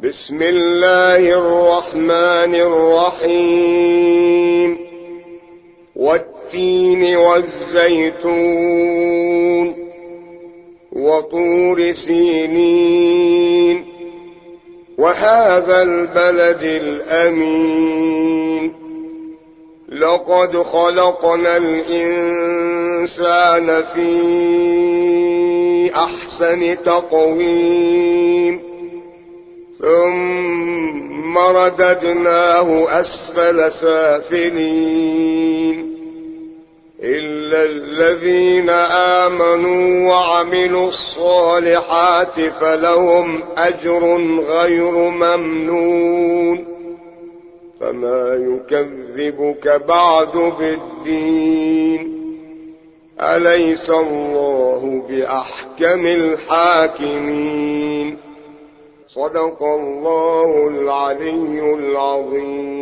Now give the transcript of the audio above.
بسم الله الرحمن الرحيم. والتين والزيتون وطور سينين وهذا البلد الأمين. لقد خلقنا الإنسان في أحسن تقويم ثم رددناه أسفل سافلين إلا الذين آمنوا وعملوا الصالحات فلهم أجر غير ممنون. فما يكذبك بعد بالدين؟ أليس الله بأحكم الحاكمين؟ صدق الله العلي العظيم.